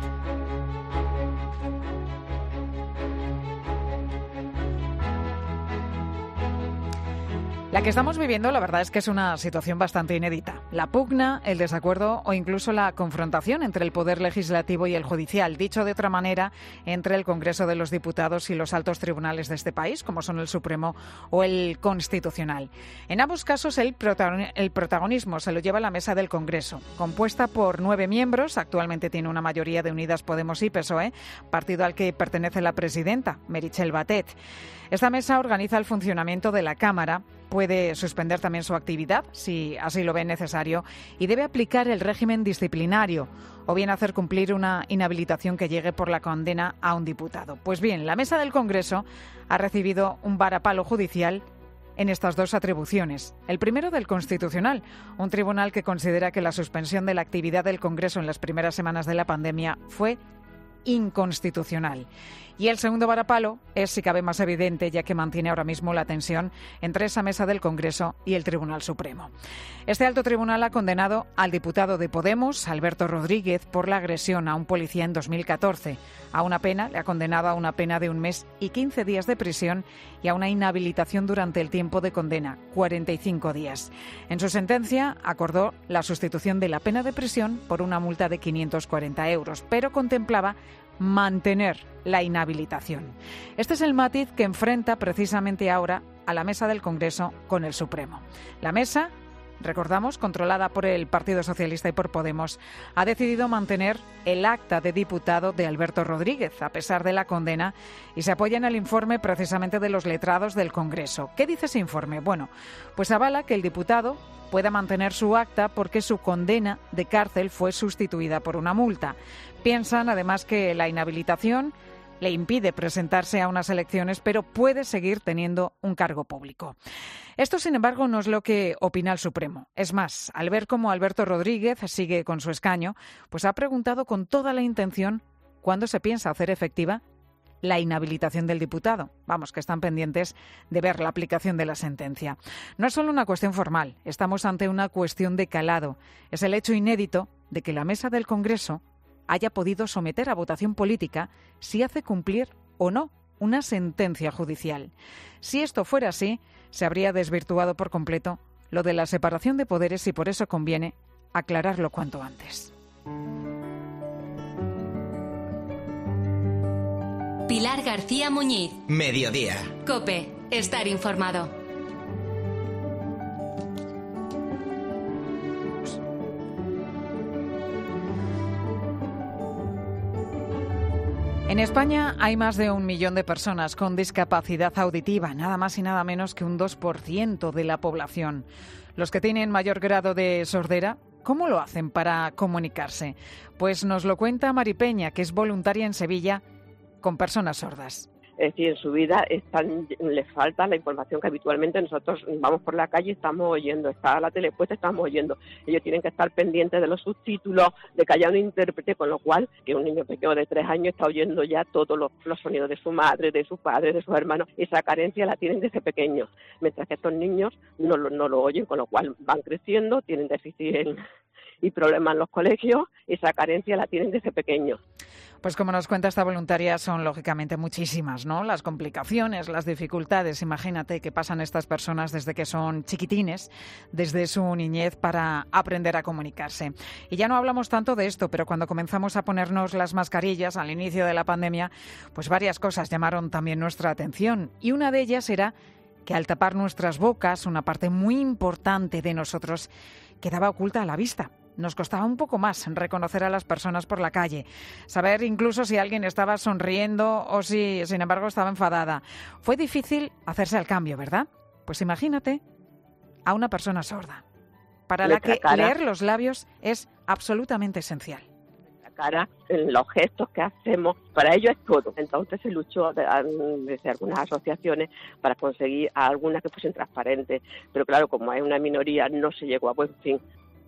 La que estamos viviendo, la verdad es que es una situación bastante inédita. La pugna, el desacuerdo o incluso la confrontación entre el Poder Legislativo y el Judicial. Dicho de otra manera, entre el Congreso de los Diputados y los altos tribunales de este país, como son el Supremo o el Constitucional. En ambos casos, el protagonismo se lo lleva la mesa del Congreso, compuesta por 9 miembros. Actualmente tiene una mayoría de Unidas Podemos y PSOE, partido al que pertenece la presidenta, Meritxell Batet. Esta mesa organiza el funcionamiento de la Cámara, puede suspender también su actividad, si así lo ve necesario, y debe aplicar el régimen disciplinario o bien hacer cumplir una inhabilitación que llegue por la condena a un diputado. Pues bien, la mesa del Congreso ha recibido un varapalo judicial en estas dos atribuciones. El primero del Constitucional, un tribunal que considera que la suspensión de la actividad del Congreso en las primeras semanas de la pandemia fue inconstitucional. Y el segundo varapalo es, si cabe, más evidente, ya que mantiene ahora mismo la tensión entre esa mesa del Congreso y el Tribunal Supremo. Este alto tribunal ha condenado al diputado de Podemos, Alberto Rodríguez, por la agresión a un policía en 2014. Le ha condenado a una pena de 1 mes y 15 días de prisión y a una inhabilitación durante el tiempo de condena, 45 días. En su sentencia acordó la sustitución de la pena de prisión por una multa de 540 euros, pero contemplaba mantener la inhabilitación. Este es el matiz que enfrenta precisamente ahora a la mesa del Congreso con el Supremo. La mesa, recordamos, controlada por el Partido Socialista y por Podemos, ha decidido mantener el acta de diputado de Alberto Rodríguez, a pesar de la condena, y se apoya en el informe precisamente de los letrados del Congreso. ¿Qué dice ese informe? Bueno, pues avala que el diputado pueda mantener su acta porque su condena de cárcel fue sustituida por una multa. Piensan, además, que la inhabilitación le impide presentarse a unas elecciones, pero puede seguir teniendo un cargo público. Esto, sin embargo, no es lo que opina el Supremo. Es más, al ver cómo Alberto Rodríguez sigue con su escaño, pues ha preguntado con toda la intención cuándo se piensa hacer efectiva la inhabilitación del diputado. Vamos, que están pendientes de ver la aplicación de la sentencia. No es solo una cuestión formal, estamos ante una cuestión de calado. Es el hecho inédito de que la mesa del Congreso haya podido someter a votación política si hace cumplir o no una sentencia judicial. Si esto fuera así, se habría desvirtuado por completo lo de la separación de poderes y por eso conviene aclararlo cuanto antes. Pilar García Muñiz. Mediodía. COPE. Estar informado. En España hay más de 1 millón de personas con discapacidad auditiva, nada más y nada menos que un 2% de la población. Los que tienen mayor grado de sordera, ¿cómo lo hacen para comunicarse? Pues nos lo cuenta Mari Peña, que es voluntaria en Sevilla con personas sordas. Es decir, en su vida les falta la información que habitualmente nosotros vamos por la calle y estamos oyendo, está la tele puesta, estamos oyendo. Ellos tienen que estar pendientes de los subtítulos, de que haya un intérprete, con lo cual que un niño pequeño de 3 años está oyendo ya todos los sonidos de su madre, de su padre, de sus hermanos. Esa carencia la tienen desde pequeños, mientras que estos niños no lo oyen, con lo cual van creciendo, tienen déficit y problemas en los colegios, esa carencia la tienen desde pequeños. Pues como nos cuenta esta voluntaria, son lógicamente muchísimas, ¿no? Las complicaciones, las dificultades, imagínate que pasan estas personas desde que son chiquitines, desde su niñez, para aprender a comunicarse. Y ya no hablamos tanto de esto, pero cuando comenzamos a ponernos las mascarillas al inicio de la pandemia, pues varias cosas llamaron también nuestra atención. Y una de ellas era que al tapar nuestras bocas, una parte muy importante de nosotros quedaba oculta a la vista. Nos costaba un poco más reconocer a las personas por la calle, saber incluso si alguien estaba sonriendo o si, sin embargo, estaba enfadada. Fue difícil hacerse al cambio, ¿verdad? Pues imagínate a una persona sorda, para la que leer los labios es absolutamente esencial. La cara, los gestos que hacemos, para ello es todo. Entonces se luchó desde algunas asociaciones para conseguir algunas que fuesen transparentes, pero claro, como es una minoría, no se llegó a buen fin.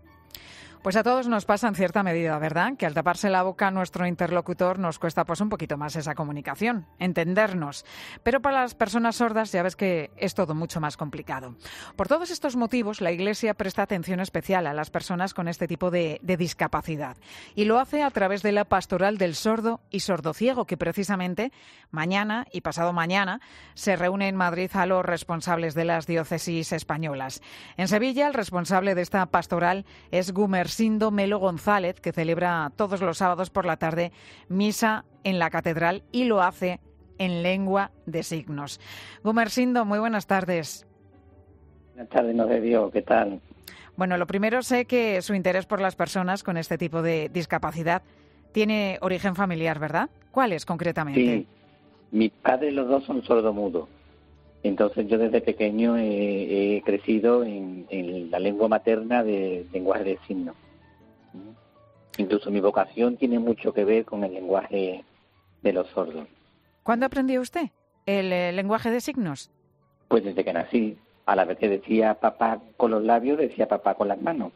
Pues a todos nos pasa en cierta medida, ¿verdad? Que al taparse la boca nuestro interlocutor nos cuesta pues un poquito más esa comunicación, entendernos. Pero para las personas sordas ya ves que es todo mucho más complicado. Por todos estos motivos, la Iglesia presta atención especial a las personas con este tipo de discapacidad. Y lo hace a través de la Pastoral del Sordo y Sordociego, que precisamente mañana y pasado mañana se reúne en Madrid a los responsables de las diócesis españolas. En Sevilla, el responsable de esta pastoral es Gumersindo Melo González, que celebra todos los sábados por la tarde misa en la catedral y lo hace en lengua de signos. Gumersindo, muy buenas tardes. Buenas tardes, no de Dios, ¿qué tal? Bueno, lo primero, sé que su interés por las personas con este tipo de discapacidad tiene origen familiar, ¿verdad? ¿Cuál es concretamente? Sí, mis padres los dos son sordomudos. Entonces yo desde pequeño he crecido en la lengua materna de lenguaje de signos. Incluso mi vocación tiene mucho que ver con el lenguaje de los sordos. ¿Cuándo aprendió usted el lenguaje de signos? Pues desde que nací. a la vez que decía papá con los labios, decía papá con las manos.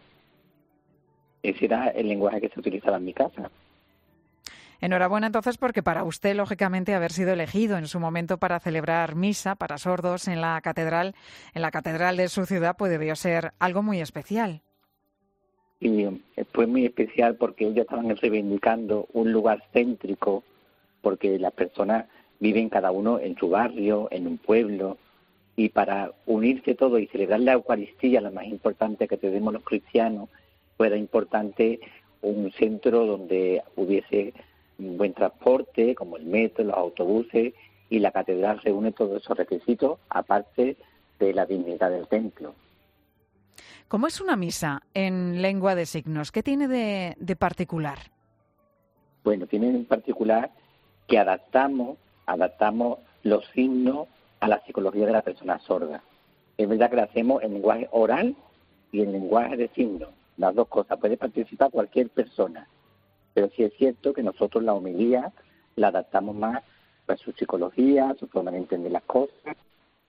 Ese era el lenguaje que se utilizaba en mi casa. Enhorabuena entonces, porque para usted, lógicamente, haber sido elegido en su momento para celebrar misa para sordos en la catedral de su ciudad, pues debió ser algo muy especial. Y fue muy especial porque ellos estaban reivindicando un lugar céntrico, porque las personas viven cada uno en su barrio, en un pueblo, y para unirse todo y celebrar la Eucaristía, la más importante que tenemos los cristianos, pues era importante un centro donde hubiese un buen transporte, como el metro, los autobuses, y la catedral reúne todos esos requisitos, aparte de la dignidad del templo. ¿Cómo es una misa en lengua de signos? ¿Qué tiene de particular? Bueno, tiene en particular que adaptamos los signos a la psicología de la persona sorda. Es verdad que lo hacemos en lenguaje oral y en lenguaje de signos, las dos cosas. Puede participar cualquier persona, pero sí es cierto que nosotros la homilía la adaptamos más a su psicología, a su forma de entender las cosas,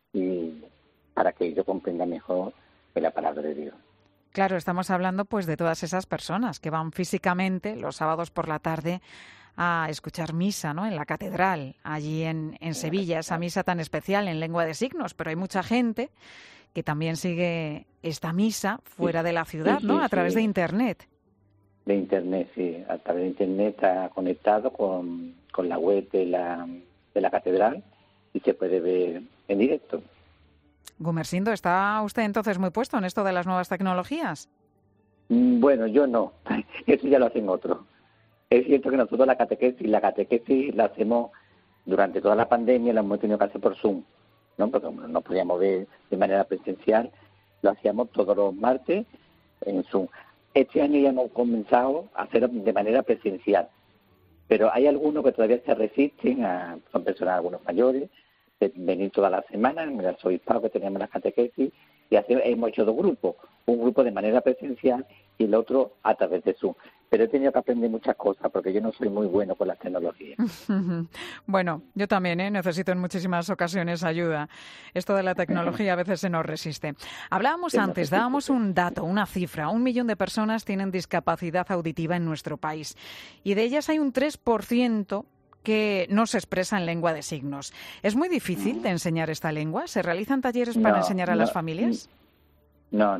y para que ellos comprendan mejor la palabra de Dios. Claro, estamos hablando pues de todas esas personas que van físicamente los sábados por la tarde a escuchar misa, ¿no?, en la catedral, allí en Sevilla, esa misa tan especial en lengua de signos, pero hay mucha gente que también sigue esta misa fuera de la ciudad, ¿no?, a través de Internet. De Internet, sí, a través de Internet está conectado con la web de la catedral y se puede ver en directo. Gumersindo, ¿está usted entonces muy puesto en esto de las nuevas tecnologías? Bueno, yo no, eso ya lo hacen otros. Es cierto que nosotros la catequesis la hacemos durante toda la pandemia, la hemos tenido que hacer por Zoom, ¿no? Porque no podíamos ver de manera presencial, lo hacíamos todos los martes en Zoom. Este año ya hemos comenzado a hacerlo de manera presencial, pero hay algunos que todavía se resisten, son personas, algunos mayores, de venir todas las semanas en el arzobispado que teníamos la catequesis, y hemos hecho dos grupos, un grupo de manera presencial y el otro a través de Zoom. Pero he tenido que aprender muchas cosas porque yo no soy muy bueno con las tecnologías. Bueno, yo también necesito en muchísimas ocasiones ayuda. Esto de la tecnología a veces se nos resiste. Hablábamos antes, dábamos un dato, una cifra. 1 millón de personas tienen discapacidad auditiva en nuestro país y de ellas hay un 3% que no se expresa en lengua de signos. ¿Es muy difícil de enseñar esta lengua? ¿Se realizan talleres para enseñar a las familias? No.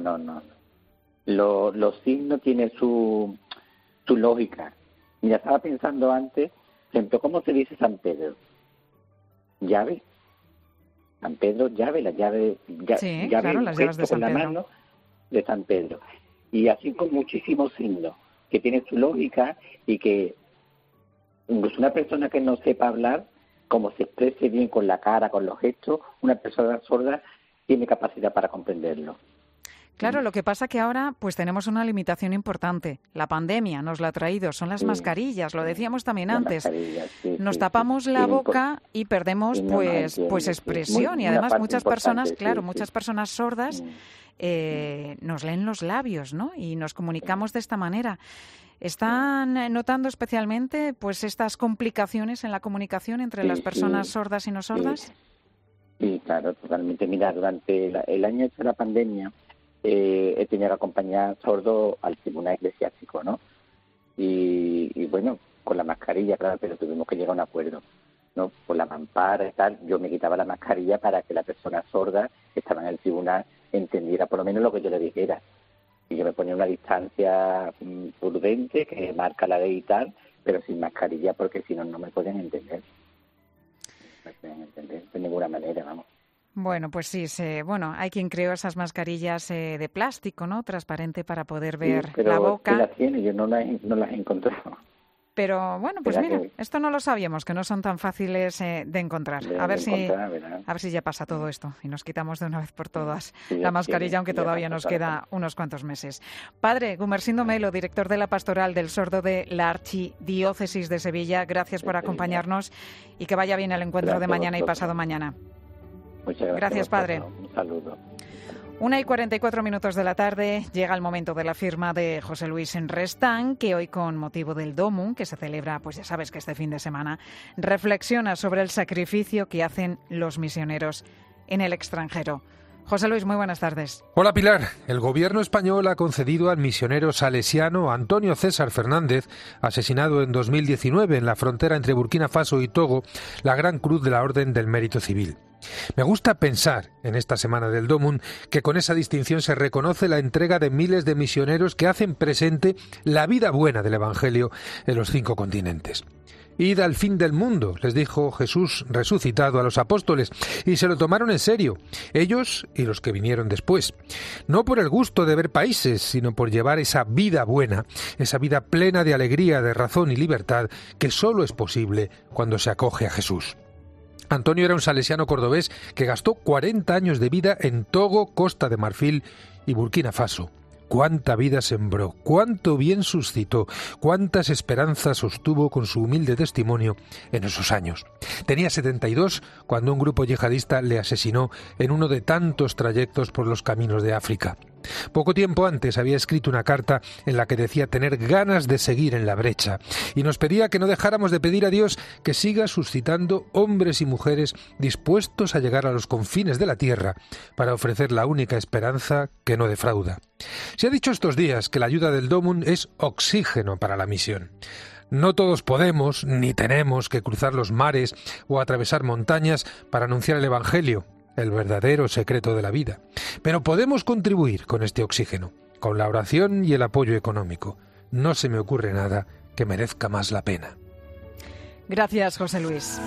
Los signos tienen su lógica. Mira, estaba pensando antes, por ejemplo, ¿cómo se dice San Pedro? ¿Llave? San Pedro, llave, la llave, sí, claro, las llaves de San Pedro. Con la mano de San Pedro. Y así con muchísimos signos que tienen su lógica y que incluso una persona que no sepa hablar, como se exprese bien con la cara, con los gestos, una persona sorda tiene capacidad para comprenderlo. Claro, lo que pasa que ahora pues tenemos una limitación importante. La pandemia nos la ha traído, son las mascarillas, lo decíamos también antes. Nos tapamos la boca y perdemos pues expresión, y además muchas personas, muchas personas sordas nos leen los labios, ¿no? Y nos comunicamos de esta manera. ¿Están notando especialmente pues estas complicaciones en la comunicación entre las personas sordas y no sordas? Sí, claro, totalmente. Mira, durante el año de la pandemia he tenido que acompañar sordos al tribunal eclesiástico, ¿no? Y bueno, con la mascarilla, claro, pero tuvimos que llegar a un acuerdo, ¿no? Por la mampara y tal, yo me quitaba la mascarilla para que la persona sorda que estaba en el tribunal entendiera por lo menos lo que yo le dijera. Y yo me ponía una distancia prudente que marca la ley y tal, pero sin mascarilla porque si no, no me podían entender. No me podían entender de ninguna manera, vamos. Bueno, pues sí, hay quien creó esas mascarillas de plástico, ¿no? Transparente para poder ver la boca. Sí las tiene, yo no las he encontrado. Pero bueno, pues mira, esto no lo sabíamos, que no son tan fáciles de encontrar. A ver si ya pasa todo esto y nos quitamos de una vez por todas la mascarilla, aunque todavía nos queda unos cuantos meses. Padre Gumersindo Melo, director de la Pastoral del Sordo de la Archidiócesis de Sevilla, gracias por acompañarnos y que vaya bien el encuentro de mañana y pasado mañana. Muchas gracias. Gracias, padre. Un saludo. 1:44 de la tarde, llega el momento de la firma de José Luis Restán, que hoy, con motivo del Domum, que se celebra, pues ya sabes que este fin de semana, reflexiona sobre el sacrificio que hacen los misioneros en el extranjero. José Luis, muy buenas tardes. Hola Pilar. El gobierno español ha concedido al misionero salesiano Antonio César Fernández, asesinado en 2019 en la frontera entre Burkina Faso y Togo, la Gran Cruz de la Orden del Mérito Civil. Me gusta pensar, en esta semana del Dómun, que con esa distinción se reconoce la entrega de miles de misioneros que hacen presente la vida buena del Evangelio en los 5 continentes. Id al fin del mundo, les dijo Jesús resucitado a los apóstoles, y se lo tomaron en serio, ellos y los que vinieron después. No por el gusto de ver países, sino por llevar esa vida buena, esa vida plena de alegría, de razón y libertad, que solo es posible cuando se acoge a Jesús. Antonio era un salesiano cordobés que gastó 40 años de vida en Togo, Costa de Marfil y Burkina Faso. Cuánta vida sembró, cuánto bien suscitó, cuántas esperanzas sostuvo con su humilde testimonio en esos años. Tenía 72 cuando un grupo yihadista le asesinó en uno de tantos trayectos por los caminos de África. Poco tiempo antes había escrito una carta en la que decía tener ganas de seguir en la brecha y nos pedía que no dejáramos de pedir a Dios que siga suscitando hombres y mujeres dispuestos a llegar a los confines de la tierra para ofrecer la única esperanza que no defrauda. Se ha dicho estos días que la ayuda del Dómun es oxígeno para la misión. No todos podemos ni tenemos que cruzar los mares o atravesar montañas para anunciar el Evangelio, el verdadero secreto de la vida. Pero podemos contribuir con este oxígeno, con la oración y el apoyo económico. No se me ocurre nada que merezca más la pena. Gracias, José Luis.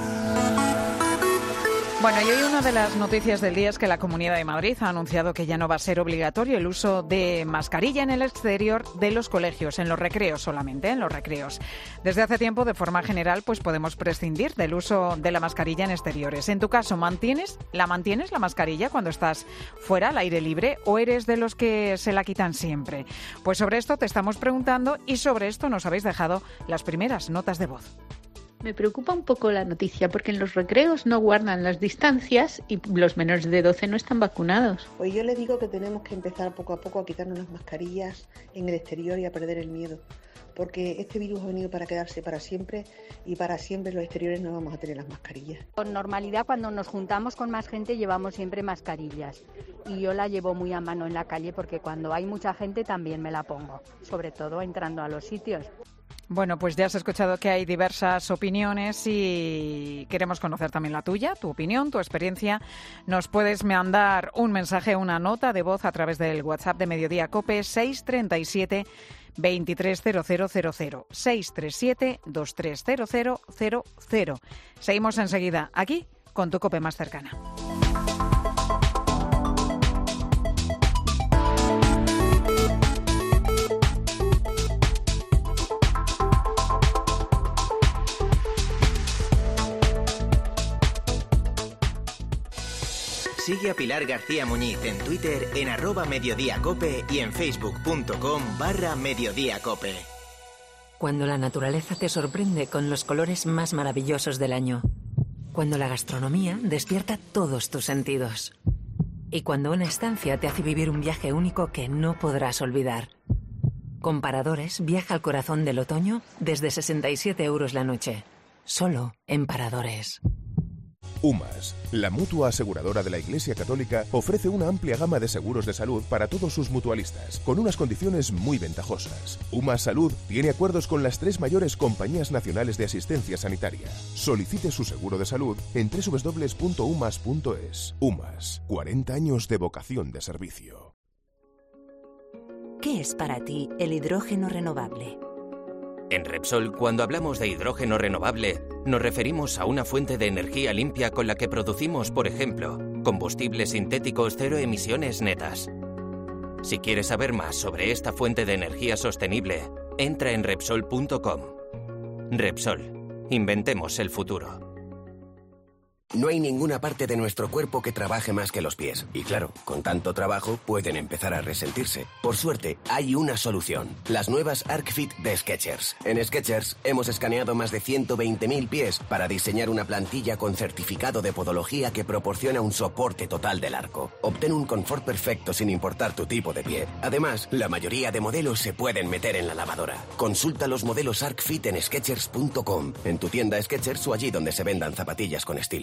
Bueno, y hoy una de las noticias del día es que la Comunidad de Madrid ha anunciado que ya no va a ser obligatorio el uso de mascarilla en el exterior de los colegios, en los recreos solamente, en los recreos. Desde hace tiempo, de forma general, pues podemos prescindir del uso de la mascarilla en exteriores. En tu caso, ¿mantienes la mascarilla cuando estás fuera, al aire libre, o eres de los que se la quitan siempre? Pues sobre esto te estamos preguntando y sobre esto nos habéis dejado las primeras notas de voz. Me preocupa un poco la noticia porque en los recreos no guardan las distancias y los menores de 12 no están vacunados. Pues yo le digo que tenemos que empezar poco a poco a quitarnos las mascarillas en el exterior y a perder el miedo, porque este virus ha venido para quedarse para siempre y para siempre en los exteriores no vamos a tener las mascarillas. Con normalidad, cuando nos juntamos con más gente, llevamos siempre mascarillas y yo la llevo muy a mano en la calle porque cuando hay mucha gente también me la pongo, sobre todo entrando a los sitios. Bueno, pues ya has escuchado que hay diversas opiniones y queremos conocer también la tuya, tu opinión, tu experiencia. Nos puedes mandar un mensaje, una nota de voz a través del WhatsApp de Mediodía COPE 637 230000 637 230000. Seguimos enseguida aquí con tu COPE más cercana. Sigue a Pilar García Muñiz en Twitter en @mediodíacope y en facebook.com/mediodíacope. Cuando la naturaleza te sorprende con los colores más maravillosos del año. Cuando la gastronomía despierta todos tus sentidos. Y cuando una estancia te hace vivir un viaje único que no podrás olvidar. Con Paradores viaja al corazón del otoño desde 67 € la noche. Solo en Paradores. UMAS, la mutua aseguradora de la Iglesia Católica, ofrece una amplia gama de seguros de salud para todos sus mutualistas, con unas condiciones muy ventajosas. UMAS Salud tiene acuerdos con las 3 mayores compañías nacionales de asistencia sanitaria. Solicite su seguro de salud en www.umas.es. UMAS, 40 años de vocación de servicio. ¿Qué es para ti el hidrógeno renovable? En Repsol, cuando hablamos de hidrógeno renovable, nos referimos a una fuente de energía limpia con la que producimos, por ejemplo, combustibles sintéticos 0 emisiones netas. Si quieres saber más sobre esta fuente de energía sostenible, entra en Repsol.com. Repsol, inventemos el futuro. No hay ninguna parte de nuestro cuerpo que trabaje más que los pies. Y claro, con tanto trabajo pueden empezar a resentirse. Por suerte, hay una solución. Las nuevas ArcFit de Skechers. En Skechers hemos escaneado más de 120.000 pies para diseñar una plantilla con certificado de podología que proporciona un soporte total del arco. Obtén un confort perfecto sin importar tu tipo de pie. Además, la mayoría de modelos se pueden meter en la lavadora. Consulta los modelos ArcFit en Skechers.com, en tu tienda Skechers o allí donde se vendan zapatillas con estilo.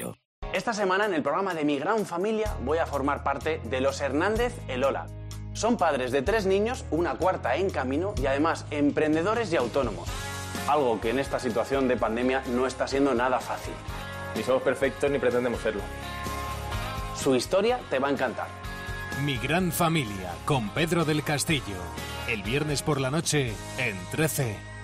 Esta semana en el programa de Mi Gran Familia voy a formar parte de los Hernández Elola. Son padres de 3 niños, una cuarta en camino y además emprendedores y autónomos. Algo que en esta situación de pandemia no está siendo nada fácil. Ni somos perfectos ni pretendemos serlo. Su historia te va a encantar. Mi Gran Familia con Pedro del Castillo. El viernes por la noche en 13.